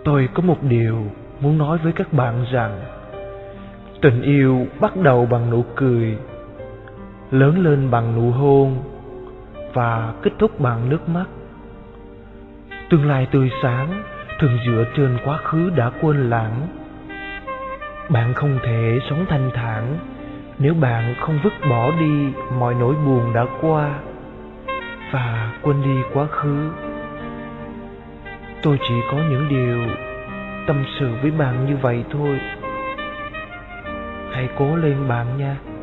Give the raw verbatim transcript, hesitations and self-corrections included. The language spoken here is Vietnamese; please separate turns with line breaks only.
Tôi có một điều muốn nói với các bạn rằng tình yêu bắt đầu bằng nụ cười, lớn lên bằng nụ hôn và kết thúc bằng nước mắt. Tương lai tươi sáng thường dựa trên quá khứ đã quên lãng. Bạn không thể sống thanh thản nếu bạn không vứt bỏ đi mọi nỗi buồn đã qua và quên đi quá khứ. Tôi chỉ có những điều tâm sự với bạn như vậy thôi. Hãy cố lên bạn nha.